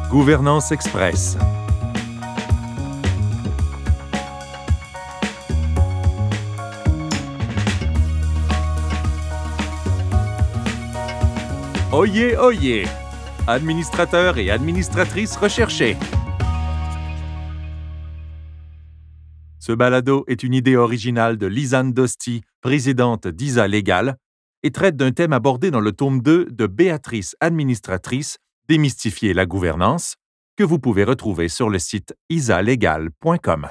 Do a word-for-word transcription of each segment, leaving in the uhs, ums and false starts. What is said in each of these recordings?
Gouvernance Express. Oyez, oyez! Administrateurs et administratrices recherchés. Ce balado est une idée originale de Lisanne Dosti, présidente d'I S A Légal, et traite d'un thème abordé dans le tome deux de Béatrice Administratrice, Démystifier la gouvernance, que vous pouvez retrouver sur le site isa légal point com.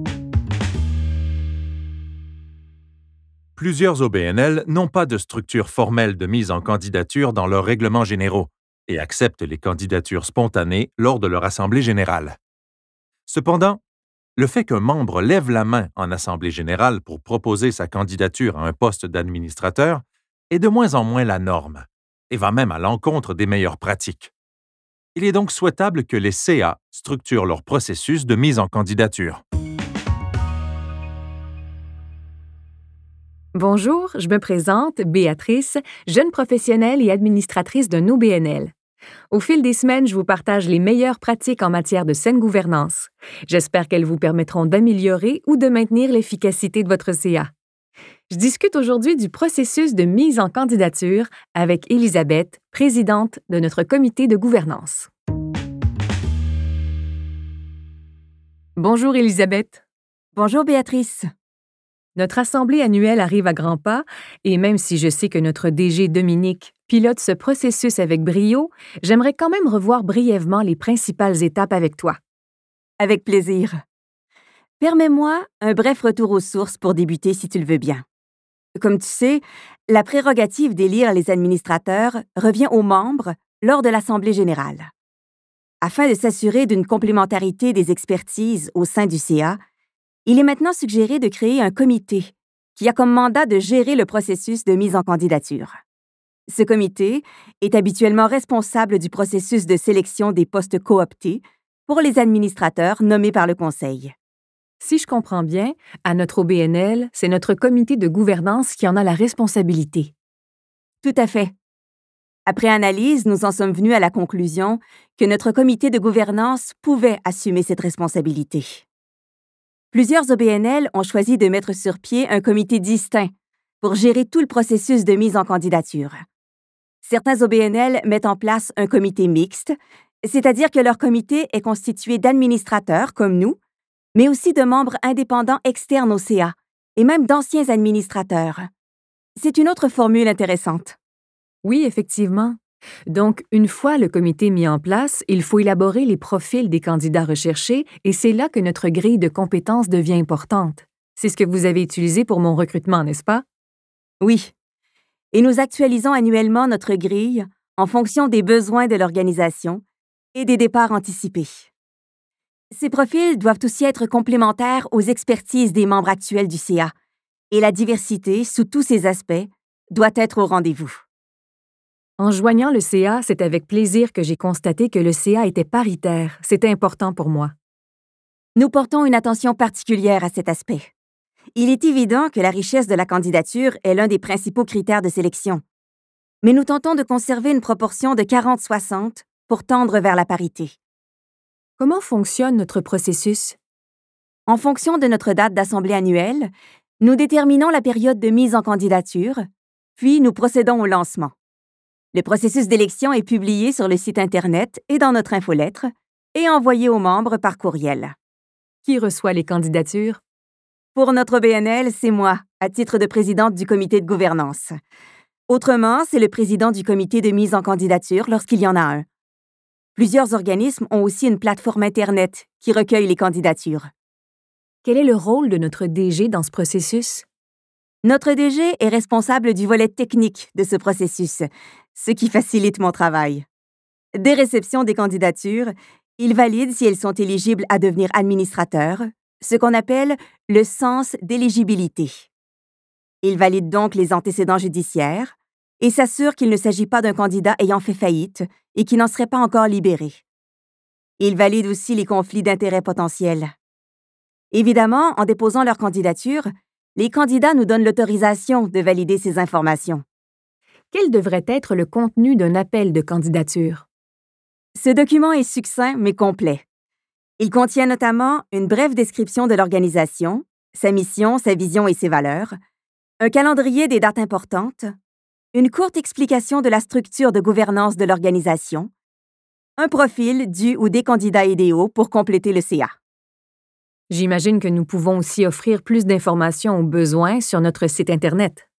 Plusieurs O B N L n'ont pas de structure formelle de mise en candidature dans leurs règlements généraux et acceptent les candidatures spontanées lors de leur assemblée générale. Cependant, le fait qu'un membre lève la main en assemblée générale pour proposer sa candidature à un poste d'administrateur est de moins en moins la norme et va même à l'encontre des meilleures pratiques. Il est donc souhaitable que les C A structurent leur processus de mise en candidature. Bonjour, je me présente, Béatrice, jeune professionnelle et administratrice d'un O B N L. Au fil des semaines, je vous partage les meilleures pratiques en matière de saine gouvernance. J'espère qu'elles vous permettront d'améliorer ou de maintenir l'efficacité de votre C A. Je discute aujourd'hui du processus de mise en candidature avec Elisabeth, présidente de notre comité de gouvernance. Bonjour Elisabeth. Bonjour Béatrice. Notre assemblée annuelle arrive à grands pas et même si je sais que notre D G Dominique pilote ce processus avec brio, j'aimerais quand même revoir brièvement les principales étapes avec toi. Avec plaisir. Permets-moi un bref retour aux sources pour débuter si tu le veux bien. Comme tu sais, la prérogative d'élire les administrateurs revient aux membres lors de l'Assemblée générale. Afin de s'assurer d'une complémentarité des expertises au sein du C A, il est maintenant suggéré de créer un comité qui a comme mandat de gérer le processus de mise en candidature. Ce comité est habituellement responsable du processus de sélection des postes cooptés pour les administrateurs nommés par le Conseil. Si je comprends bien, à notre O B N L, c'est notre comité de gouvernance qui en a la responsabilité. Tout à fait. Après analyse, nous en sommes venus à la conclusion que notre comité de gouvernance pouvait assumer cette responsabilité. Plusieurs O B N L ont choisi de mettre sur pied un comité distinct pour gérer tout le processus de mise en candidature. Certains O B N L mettent en place un comité mixte, c'est-à-dire que leur comité est constitué d'administrateurs comme nous, mais aussi de membres indépendants externes au C A et même d'anciens administrateurs. C'est une autre formule intéressante. Oui, effectivement. Donc, une fois le comité mis en place, il faut élaborer les profils des candidats recherchés et c'est là que notre grille de compétences devient importante. C'est ce que vous avez utilisé pour mon recrutement, n'est-ce pas? Oui. Et nous actualisons annuellement notre grille en fonction des besoins de l'organisation et des départs anticipés. Ces profils doivent aussi être complémentaires aux expertises des membres actuels du C A et la diversité, sous tous ses aspects, doit être au rendez-vous. En joignant le C A, c'est avec plaisir que j'ai constaté que le C A était paritaire. C'était important pour moi. Nous portons une attention particulière à cet aspect. Il est évident que la richesse de la candidature est l'un des principaux critères de sélection. Mais nous tentons de conserver une proportion de quarante soixante pour tendre vers la parité. Comment fonctionne notre processus? En fonction de notre date d'assemblée annuelle, nous déterminons la période de mise en candidature, puis nous procédons au lancement. Le processus d'élection est publié sur le site Internet et dans notre infolettre et envoyé aux membres par courriel. Qui reçoit les candidatures? Pour notre O B N L, c'est moi, à titre de présidente du comité de gouvernance. Autrement, c'est le président du comité de mise en candidature lorsqu'il y en a un. Plusieurs organismes ont aussi une plateforme Internet qui recueille les candidatures. Quel est le rôle de notre D G dans ce processus? Notre D G est responsable du volet technique de ce processus, ce qui facilite mon travail. Dès réception des candidatures, il valide si elles sont éligibles à devenir administrateurs, ce qu'on appelle le sens d'éligibilité. Il valide donc les antécédents judiciaires et s'assure qu'il ne s'agit pas d'un candidat ayant fait faillite et qui n'en serait pas encore libéré. Il valide aussi les conflits d'intérêts potentiels. Évidemment, en déposant leur candidature, les candidats nous donnent l'autorisation de valider ces informations. Quel devrait être le contenu d'un appel de candidature? Ce document est succinct mais complet. Il contient notamment une brève description de l'organisation, sa mission, sa vision et ses valeurs, un calendrier des dates importantes, une courte explication de la structure de gouvernance de l'organisation, un profil du ou des candidats idéaux pour compléter le C A. J'imagine que nous pouvons aussi offrir plus d'informations aux besoins sur notre site Internet.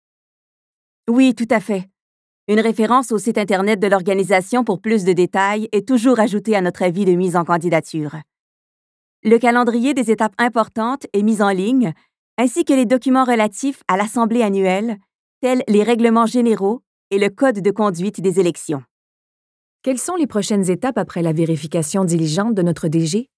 Oui, tout à fait. Une référence au site Internet de l'organisation pour plus de détails est toujours ajoutée à notre avis de mise en candidature. Le calendrier des étapes importantes est mis en ligne, ainsi que les documents relatifs à l'Assemblée annuelle, tels les règlements généraux et le Code de conduite des élections. Quelles sont les prochaines étapes après la vérification diligente de notre D G?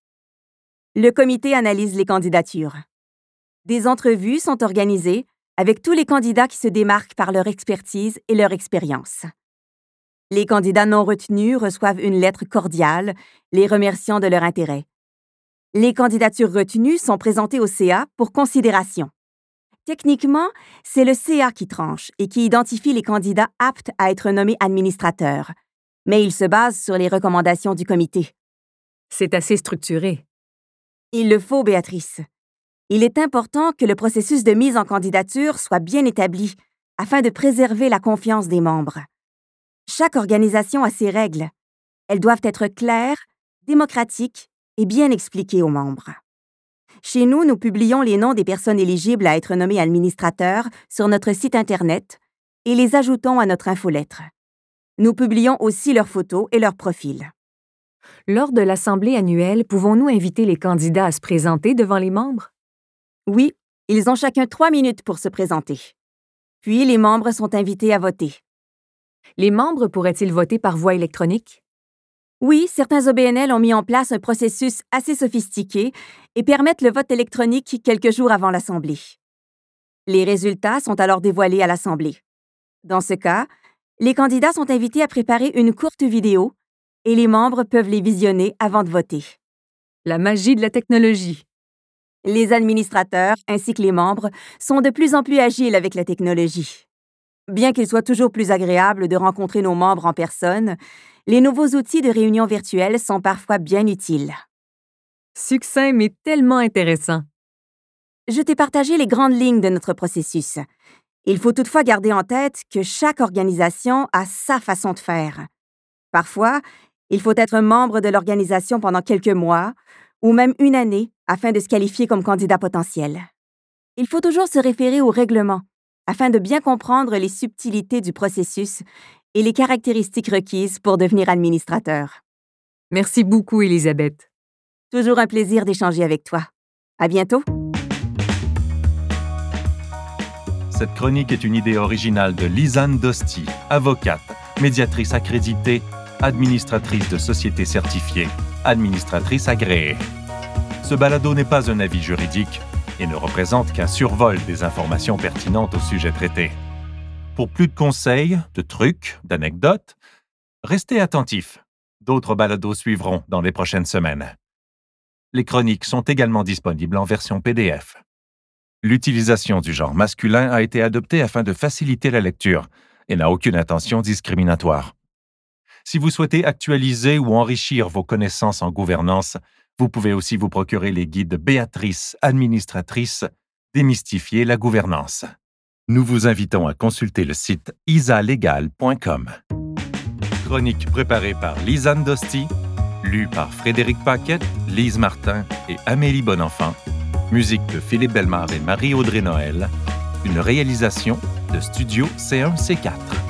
Le comité analyse les candidatures. Des entrevues sont organisées avec tous les candidats qui se démarquent par leur expertise et leur expérience. Les candidats non retenus reçoivent une lettre cordiale les remerciant de leur intérêt. Les candidatures retenues sont présentées au C A pour considération. Techniquement, c'est le C A qui tranche et qui identifie les candidats aptes à être nommés administrateurs, mais il se base sur les recommandations du comité. C'est assez structuré. Il le faut, Béatrice. Il est important que le processus de mise en candidature soit bien établi afin de préserver la confiance des membres. Chaque organisation a ses règles. Elles doivent être claires, démocratiques et bien expliquées aux membres. Chez nous, nous publions les noms des personnes éligibles à être nommées administrateurs sur notre site Internet et les ajoutons à notre infolettre. Nous publions aussi leurs photos et leurs profils. Lors de l'Assemblée annuelle, pouvons-nous inviter les candidats à se présenter devant les membres? Oui, ils ont chacun trois minutes pour se présenter. Puis, les membres sont invités à voter. Les membres pourraient-ils voter par voie électronique? Oui, certains O B N L ont mis en place un processus assez sophistiqué et permettent le vote électronique quelques jours avant l'Assemblée. Les résultats sont alors dévoilés à l'Assemblée. Dans ce cas, les candidats sont invités à préparer une courte vidéo et les membres peuvent les visionner avant de voter. La magie de la technologie. Les administrateurs ainsi que les membres sont de plus en plus agiles avec la technologie. Bien qu'il soit toujours plus agréable de rencontrer nos membres en personne, les nouveaux outils de réunion virtuelle sont parfois bien utiles. Succinct mais tellement intéressant. Je t'ai partagé les grandes lignes de notre processus. Il faut toutefois garder en tête que chaque organisation a sa façon de faire. Parfois, il faut être membre de l'organisation pendant quelques mois ou même une année afin de se qualifier comme candidat potentiel. Il faut toujours se référer au règlement afin de bien comprendre les subtilités du processus et les caractéristiques requises pour devenir administrateur. Merci beaucoup, Elisabeth. Toujours un plaisir d'échanger avec toi. À bientôt. Cette chronique est une idée originale de Lisanne Dosti, avocate, médiatrice accréditée, administratrice de société certifiée, administratrice agréée. Ce balado n'est pas un avis juridique et ne représente qu'un survol des informations pertinentes au sujet traité. Pour plus de conseils, de trucs, d'anecdotes, restez attentifs. D'autres balados suivront dans les prochaines semaines. Les chroniques sont également disponibles en version P D F. L'utilisation du genre masculin a été adoptée afin de faciliter la lecture et n'a aucune intention discriminatoire. Si vous souhaitez actualiser ou enrichir vos connaissances en gouvernance, vous pouvez aussi vous procurer les guides Béatrice, administratrice, Démystifier la gouvernance. Nous vous invitons à consulter le site isalegal point com. Chronique préparée par Lisanne Dosti, lue par Frédéric Paquette, Lise Martin et Amélie Bonenfant. Musique de Philippe Bellemare et Marie-Audrey Noël. Une réalisation de Studio C un C quatre.